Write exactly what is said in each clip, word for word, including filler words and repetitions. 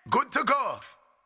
Good to go.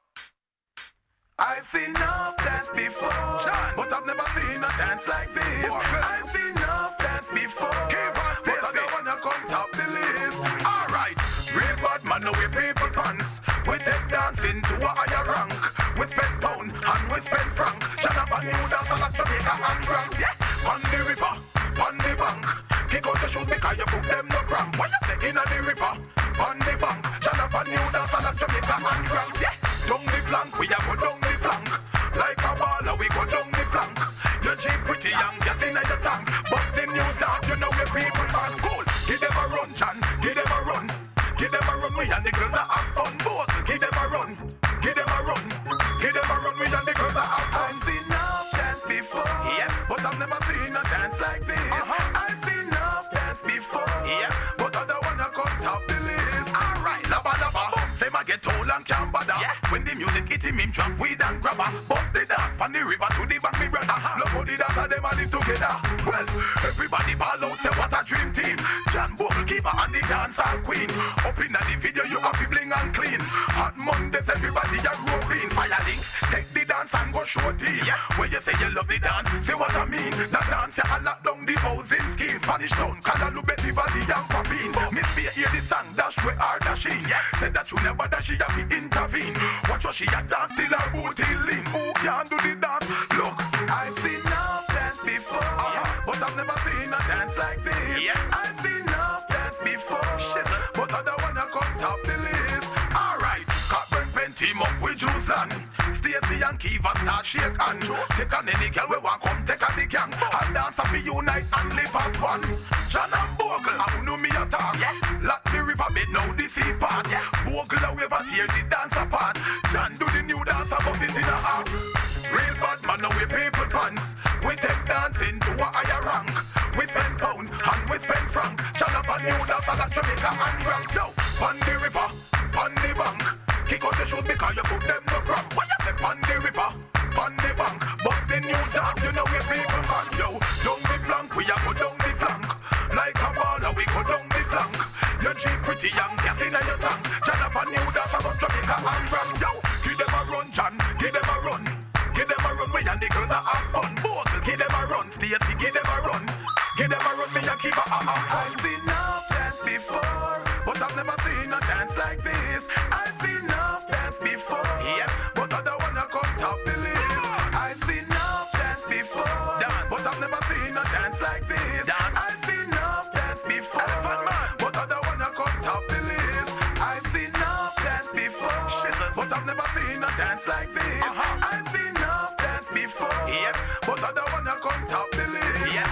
I've seen enough dance before, John, but I've never seen a dance like this. Walker. I've seen enough dance before, but I don't wanna come top the list. Alright, real bad man, no we people pants. We take dancing to a higher rank. We spend pound and we spend franc. Shut up and new dance and Jamaica and Bronx. Yeah, on the river, on the bank. Kick out the shoes because you put them no cramp. When you say in the river, on the bank. Shut up and new dance and Jamaica and Bronx. Yeah, down the flank, we a go down the flank. Like a baller, we go down the flank. Your Jeep pretty young, gas in your tank. But the new dance, you know where people are cool. Give them a run, John, give them a run. Give them a run, we and the girls that have fun. Both, give them a run, give them a run. Give them a run, we and the girls that have fun. I've seen enough dance before, yeah, but I've never seen a dance like this. Uh-huh. I've seen enough dance before, yeah, but I don't wanna come top the list. Alright, lava lava, say my get old and can't bother. Yeah. When the music hit him, him drop weed and grabber. Bust the dance from the river to the bank, me brother. Uh-huh. Love how the dance and them a live together. Well, everybody ball out, say what a dream team. John Bogle keeper and the dancehall queen. Up in the video, you have to bling and clean. Hot Mondays, everybody a groping. Fire links, take the dance and go show team. Yeah. When you say you love the dance, see what I mean. The dance, you lock down the housing scheme. Spanish town, Calalu, Betty Valley and Papine. Miss Fear hear the song, dash where are dashing. Yeah. Said that you never dash, she have to intervene. Watch what she a dance till her booty lean. Who can do the dance? Look, I've seen enough dance before, uh-huh. but I've never seen a dance like this. Yeah. I've seen enough dance before, Shizzle. But I don't wanna come top the list. Alright, Cockburn pen team up with Juiceland. Stacey and Kiva start shake and take on any girl we want come take on the gang. And dance up, unite and live as one. John and Bogle, I know me attack. Yeah. Lock the river bed now the sea part. Yeah. Bogle a wave tear the dance apart. John do the new dance about it in a half. Real bad man now we people pants. We take dancing to a higher rank. We spend pound and we spend franc. John up a new dance and Jamaica and Bronx. Yo, on the river, on the bank. Kick out the shoes because you put them no cramp. When you say on the river, on the bank. But the new dance you know we people pants. Yo, down the flank, we a go down the flank. Like a baller, we go down the flank. Your Jeep pretty young, gas in your tank. John up a new dance about Jamaica and Bronx. Yo, give them a run, John, give them a run. Give them a run, we and the girls that have fun. Both, give them a run, Stacey, give them a run. Give them a run, me and keep a have fun. I've seen enough dance before, but I've never seen a dance like this. I've seen enough dance before, yep, but I don't wanna come top the list. I've seen enough dance before, dance. But I've never seen a dance like this. Dance. I've seen enough dance before, but I don't wanna come top the list. I've seen enough dance before, Shizzle. But I've never seen a dance like this. Uh-huh. I've seen enough dance before, yep, but I don't wanna come top the list. Yeah.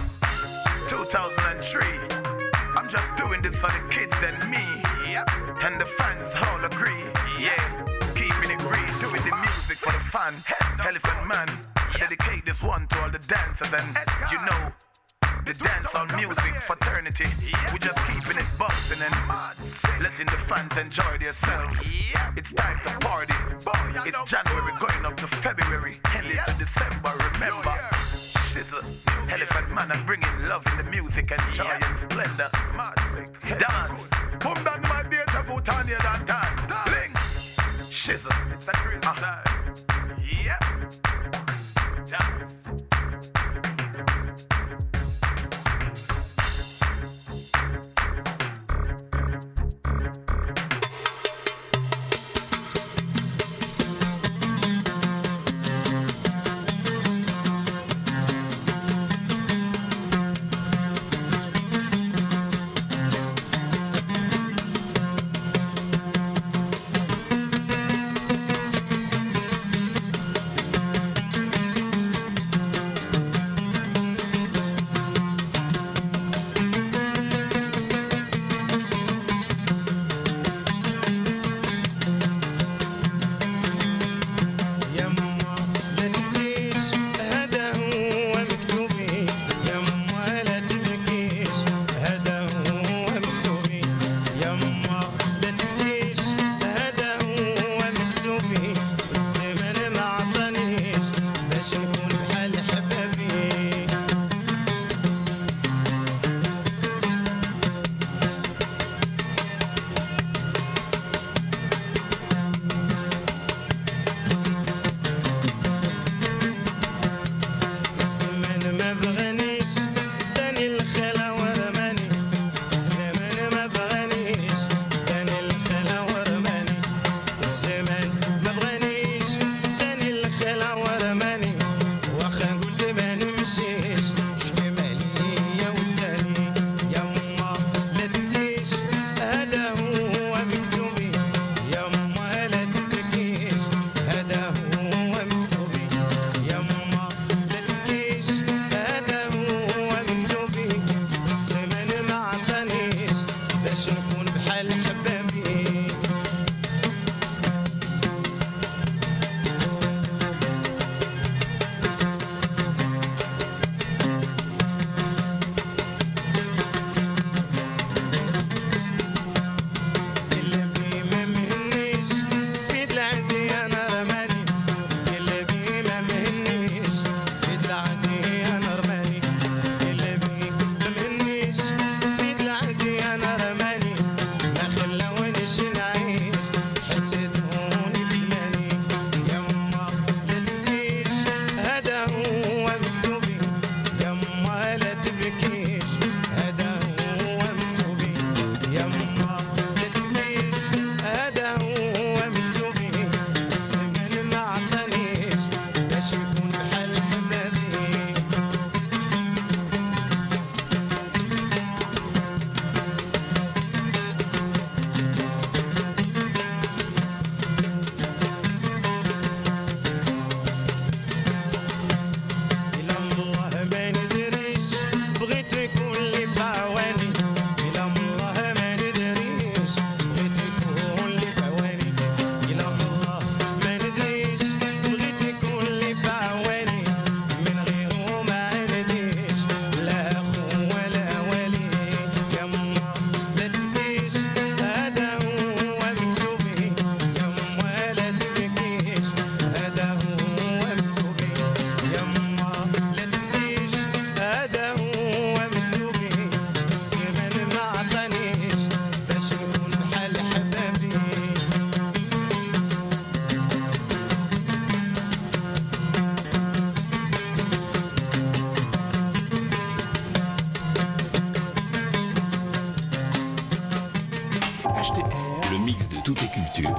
two thousand three, I'm just doing this for the kids and me. Yep. And the fans all agree. Yeah. Keeping it real, doing the music for the fun. Elephant Man, yep. Dedicate this one to all the dancers and you know the dance on music fraternity. Yep. We just keeping it bumping and letting the fans enjoy themselves. Yep. It's time to party. Boy, it's January going up to February, heading yep. to December. Remember. Oh, yeah. Shizzle, Elephant Man, I'm bringing love in the music and joy yeah. and splendor. Dance, boom down my deja vu, Tanya dan time. Bling, Shizzle, it's a crazy uh. time. Yeah, dance.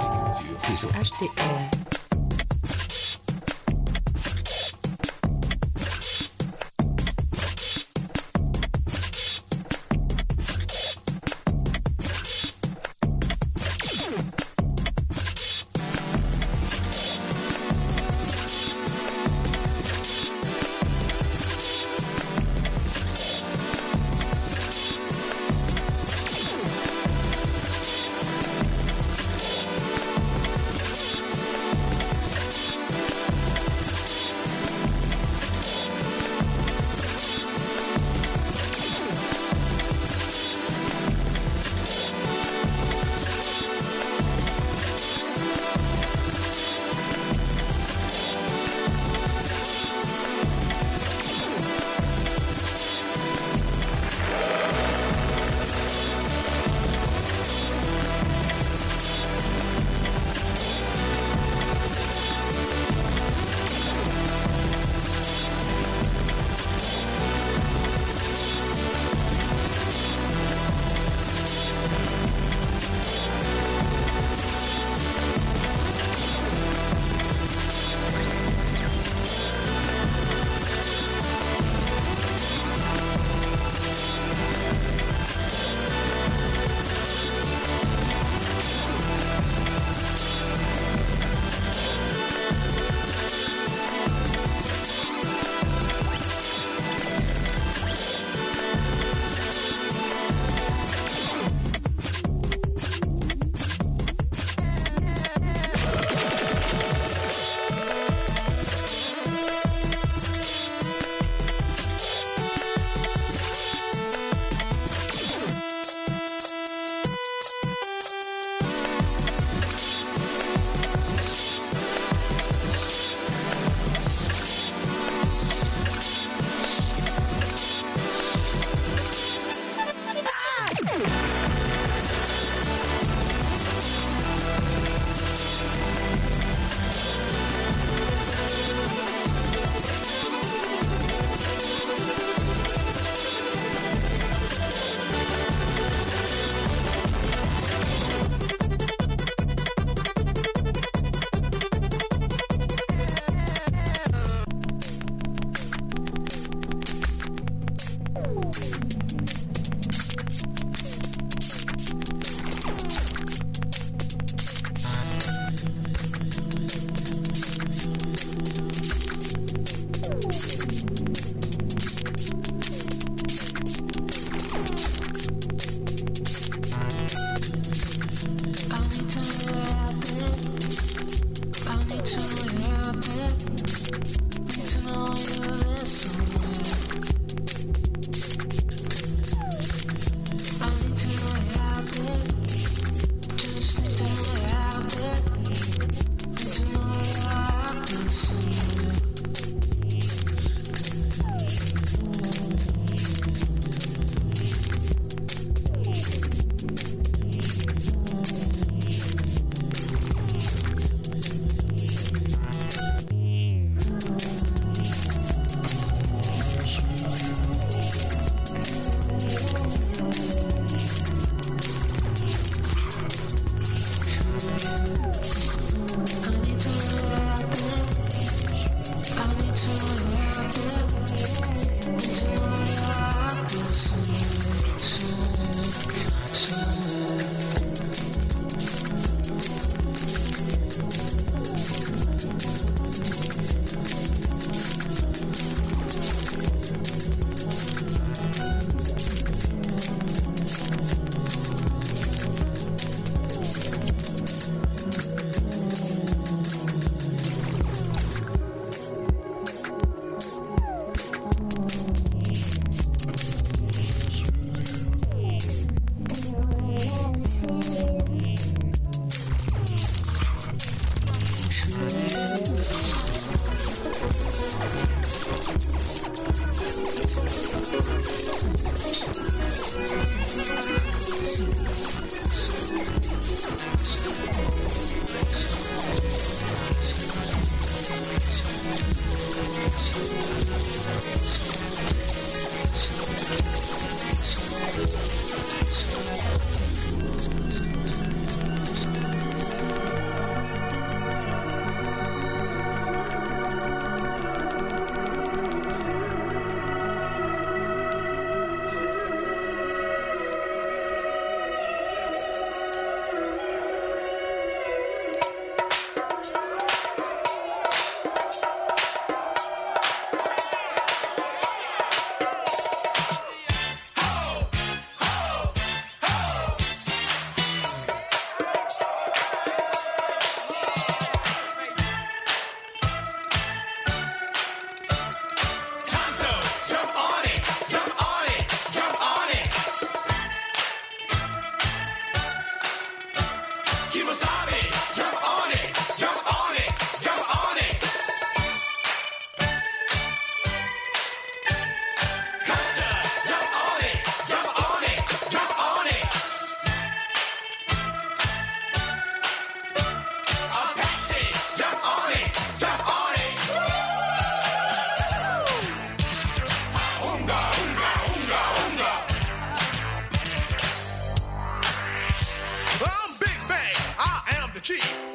C'est sur H T R.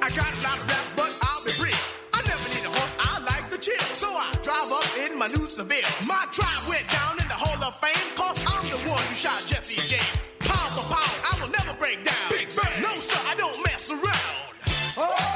I got a lot of raps, but I'll be brief. I never need a horse, I like the chill. So I drive up in my new Seville. My tribe went down in the Hall of Fame, cause I'm the one who shot Jesse James. Pound for pound, I will never break down. Big Bang. No, sir, I don't mess around. Oh!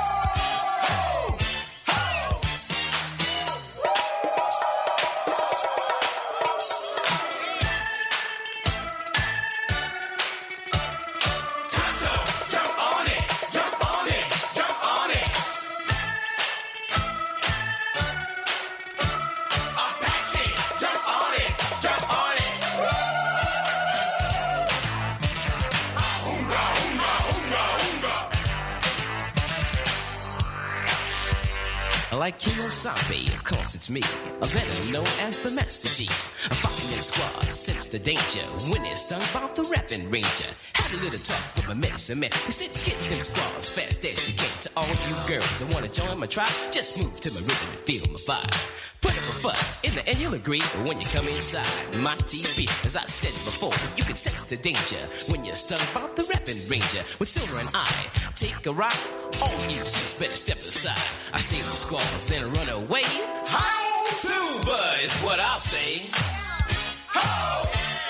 Like Kiyosaki, of course it's me, a better known as the Master G. I'm fucking them squads, sense the danger when it's stung by the rapping ranger. Had a little talk with my medicine man. He said, get them squads fast as you can. To all you girls that wanna join my tribe, just move to my rhythm and feel my vibe. Put up a fuss, in the end you'll agree when you come inside my T V. As I said before, you can sense the danger when you're stung by the rapping ranger. With Silver and I take a ride, all you chicks better step aside. I stay with the squads, then run away. How Silver is what I'll say. Ho!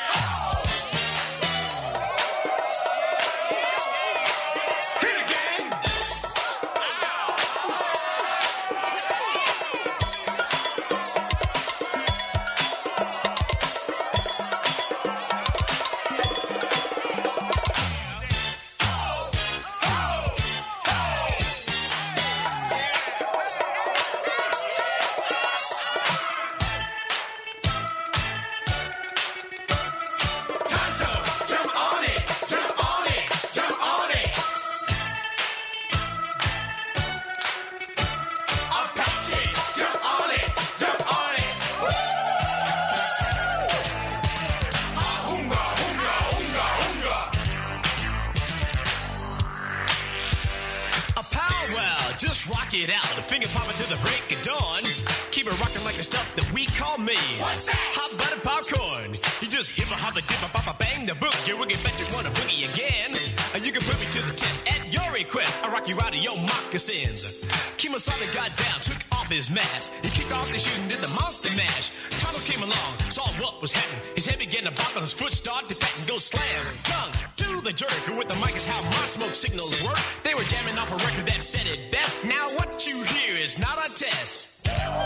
It out, the finger popping to the break of dawn. Keep it rocking like the stuff that we call me. What's that? Hot butter popcorn. You just hip a hop a dip a pop a bang the book. You wiggy bet you wanna boogie again. And you can put me to the test at your request. I rock you out of your moccasins. Kemosabe got down, took off his mask. He kicked off the shoes and did the monster mash. Tonto came along, saw what was happening. His head began to bop and his foot started to pat and go slam. Tongue to the jerk. With the mic is how my smoke signals work. They were jamming off a record that said it best. Now what you hear is not a test.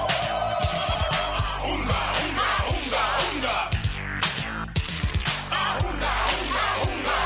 Unga, unga, unga, unga. Unga, unga, unga.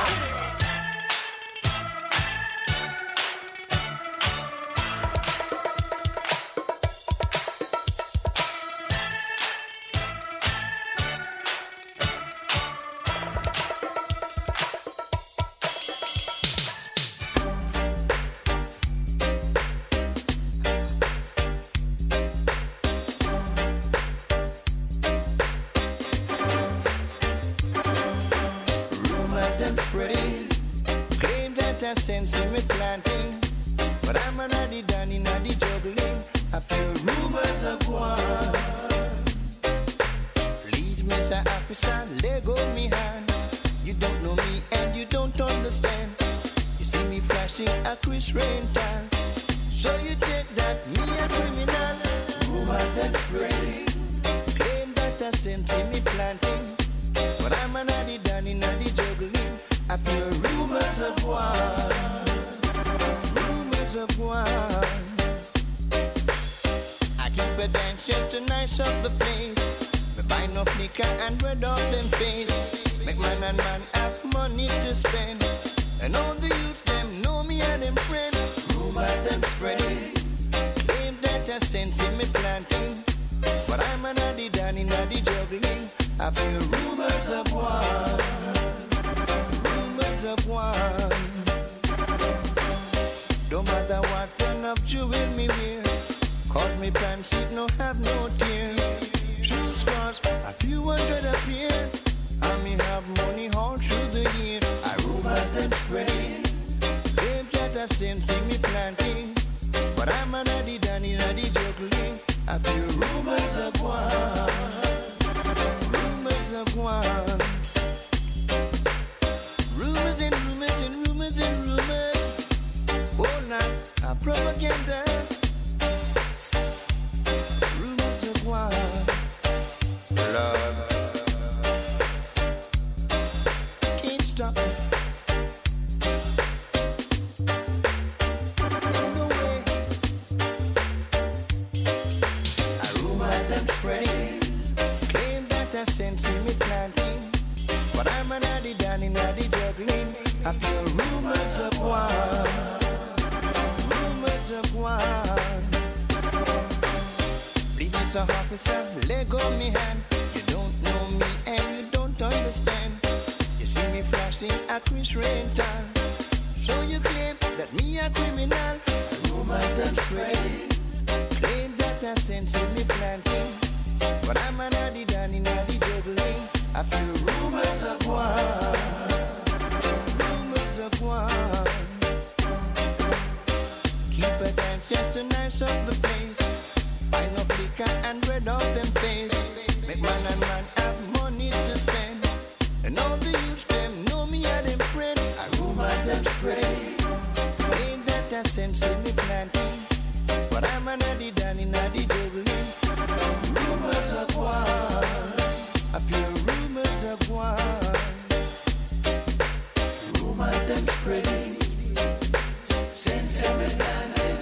Sense in me planting, but I'm an addy danny naddy juggling. I feel rumors of one. Please, Mister Officer, let go of me hand. You don't know me and you don't understand. You see me flashing a Chris Rental, so you take that me a criminal. Rumors that spreading, claim that I sense in me planting, but I'm an addy danny naddy juggling. I feel rumors of one, rumors of one. I keep a dance just to nice up the place. We buy no liquor and red up them face. Make man and man have money to spend. And all the youth them know me and them friends. Rumors them spreading, claim that I sense in me planting, but I'm an addy danny naddy juggling. I feel rumors of one, of one. Don't matter what kind of jewel me wear, cause me pants seat no have no tear. Shoes cost a few hundred a pair, and me have money all through the year. I rumors them spreading, claims that I sense in me planting, but I'm an addy danny naddy juggling. I feel rumors of one, rumors of one. Rumors and rumors and rumors and rumors. Oh, now I propaganda. Rumors of war. Lord, can't stop it. No way. A rumors them spreading. Claim that I sense in me planting. But I'm an addy down in addy juggling. I feel rumors of war. Rumors of war. Police officer, let go me hand. You don't know me and you don't understand. You see me flashing a Chris rental. So you claim that me a criminal. Rumors that spreading. Claim that I sense in me planting. But I'm an addy down in addy juggling. I feel rumors of war. Rumors of war. Keep a dance just to nice up the place. Buy no liquor and red off them face. Make man and man have money to spend. And all the youths them know me and them friend. A rumors them spreading. Claim that I sense in me planting. But I'm an addy down in addy juggling. Rumors of war. I feel rumors of war. Rumors them spreading. Sense every planting.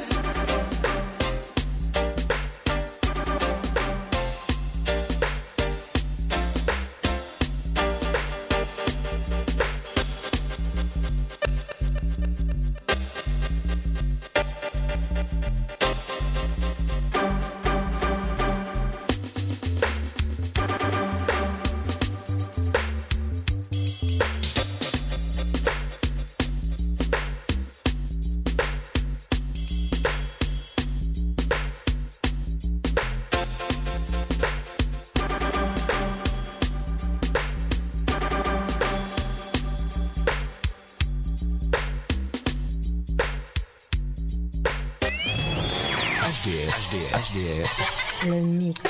H D R. Le mix.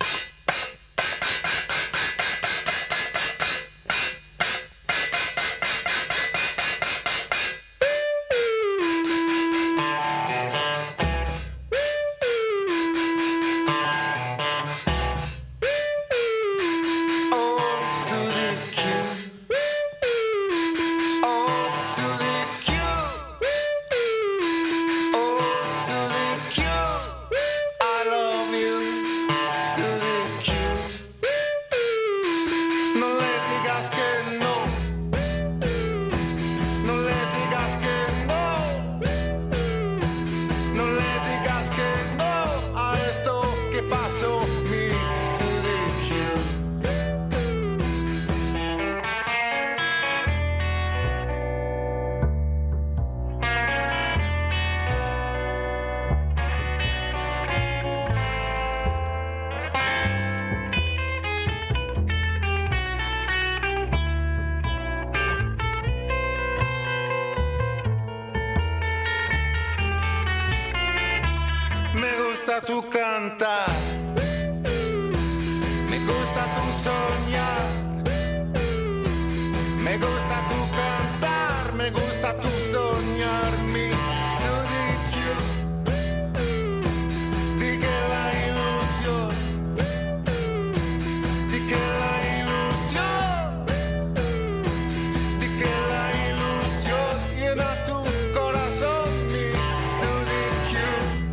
Tu cantar, me gusta tu soñar, me gusta tu cantar, me gusta tu soñar, mi sudikyu, di que la ilusión, di que la ilusión, di que la ilusión llena tu corazón, mi sudikyu.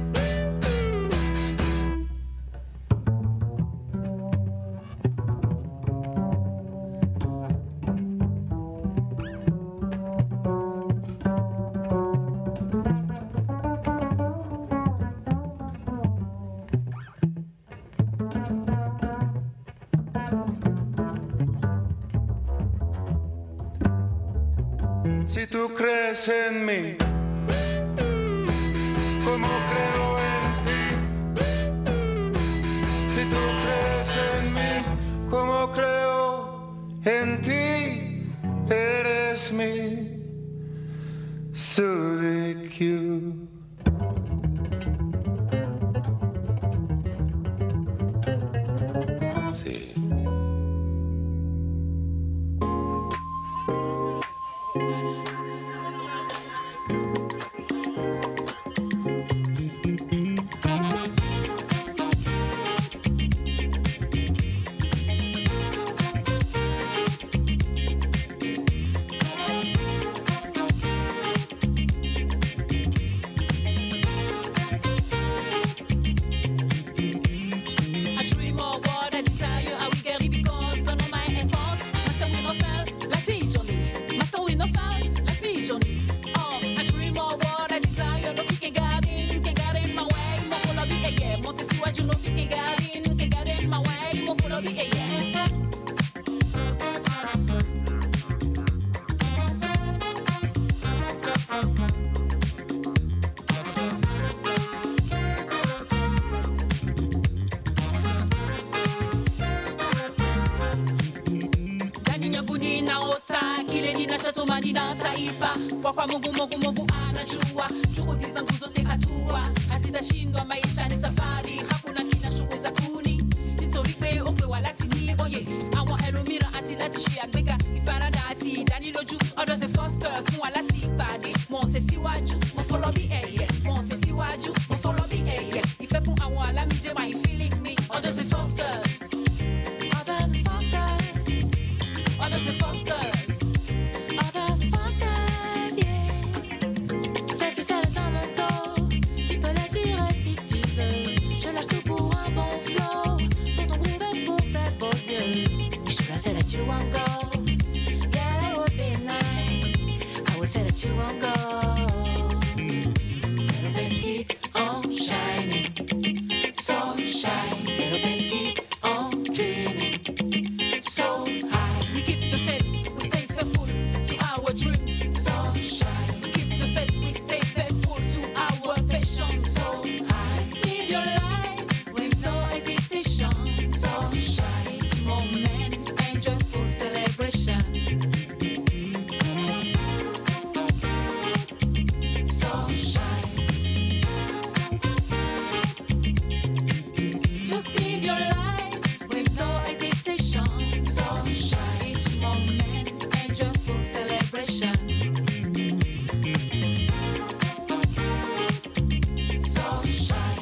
Si tú crees en mí, como creo en ti. Si tú crees en mí, como creo en ti, eres mi Sudikyu. Sí. kwa kwa mungu mungu mungu anajua juhudi zangu zote hatua hazitashindwa maisha ni safari hakuna kinashuku za kuni nitoripe okwe walatini oye àwọn ẹlòmíràn àti láti ṣe àgbéga ìfaradà àti ìdánilójú ọdọ ṣe foster fún wa láti ìpàdé mo tẹ̀síwájú mo fọlọ́ bí ẹ̀yẹ mo tẹ̀síwájú mo fọlọ́ bí ẹ̀yẹ ìfẹ́ fún àwọn alámìjẹ́ wà ń feeling me ọdọ ṣe fosters ọdọ ṣe fosters ọdọ ṣe fosters. You won't go, yeah, that would be nice. I would say that you won't go. Get up and keep on shining, so shine. Get up and keep on dreaming, so high. We keep the faith, we stay faithful to our dreams, so shine. We keep the faith, we stay faithful to our passion, so high. Just live your life with no hesitation, so shine. Each moment. Full celebration. Sunshine. Just live your life with no hesitation. Sunshine. Each moment enjoy full celebration. Sunshine.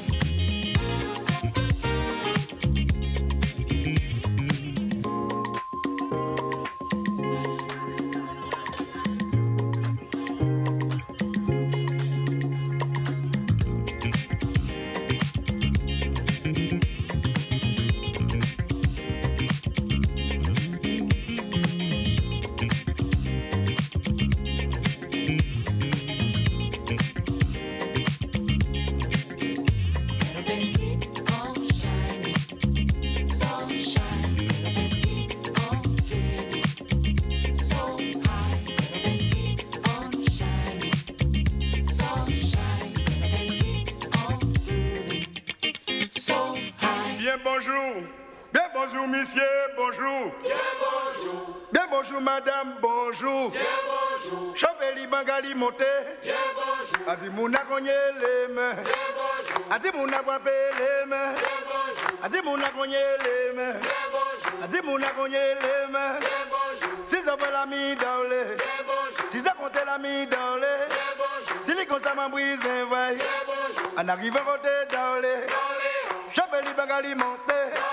Bonjour, bien bonjour monsieur, bonjour. Bien bonjour. Bien bonjour madame, bonjour. Bien bonjour. Chapeli Bangali monté. Bien bonjour. Adi mouna konye les mains. Bien bonjour. Adi mouna wape les mains. Bien bonjour. Adi mouna konye les mains. Bien bonjour. Adi mouna konye les mains. Bien bonjour. Si ça va la mi daole. Bien bonjour. Si ça compte la mi daole. Bien bonjour. Si les consommateurs m'embrisent un vaille. Bien bonjour. En arrivant à côté daole. Chapeli Bangali monté.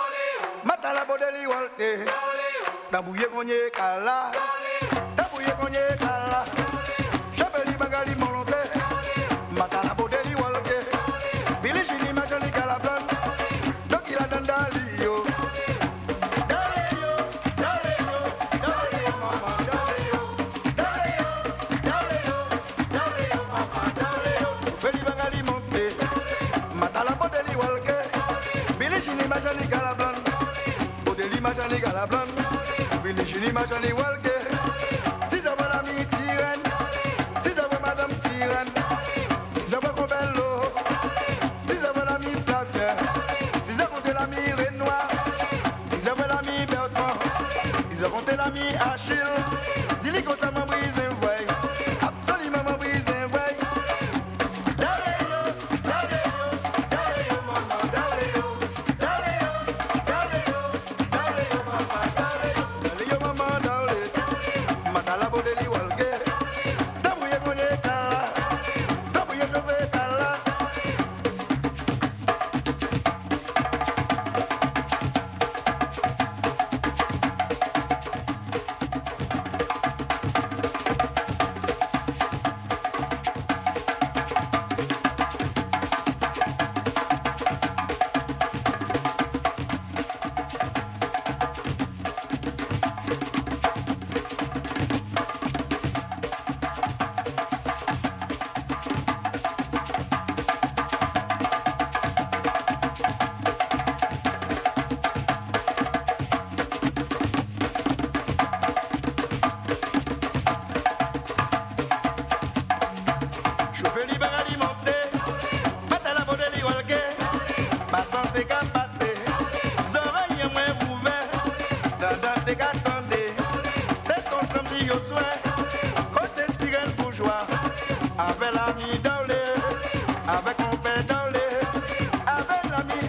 Matala bodeli walte. Dabouye konye kala. Dabouye konye kala. Chapeli Bangali monté. Matala bodeli walte. Billy Jini Machali Calablan. Doki la dandali yo. Dale yo, dale yo, dale yo mama, dale yo. Dale yo, dale yo, dale yo mama, dale yo. Chapeli Bangali monté. Matala bodeli walte. Billy Jini Machali Calablan. Machani Galablan, Billy Jini Machani Walke. Si ça va la mi Tiren, si ça va madame Tiren, si ça va Cobello, si ça va la mi Flavien, si ça compte la mi Renoir, si ça va la mi Bertrand, si ça compte la mi Achille, dis-lui qu'on ça m'a brisé un voile, absolument m'a brisé un voile.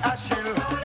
Achille.